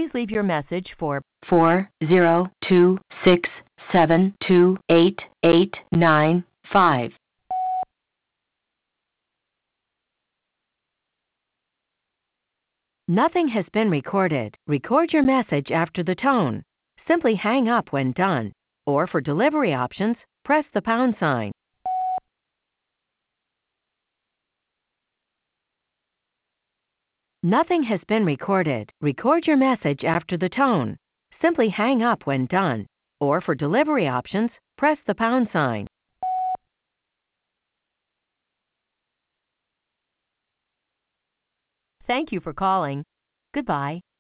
Please leave your message for 40267288895. Nothing has been recorded. Record your message after the tone. Simply hang up when done. Or for delivery options, press the pound sign. Nothing has been recorded. Record your message after the tone. Simply hang up when done. Or for delivery options, press the pound sign. Thank you for calling. Goodbye.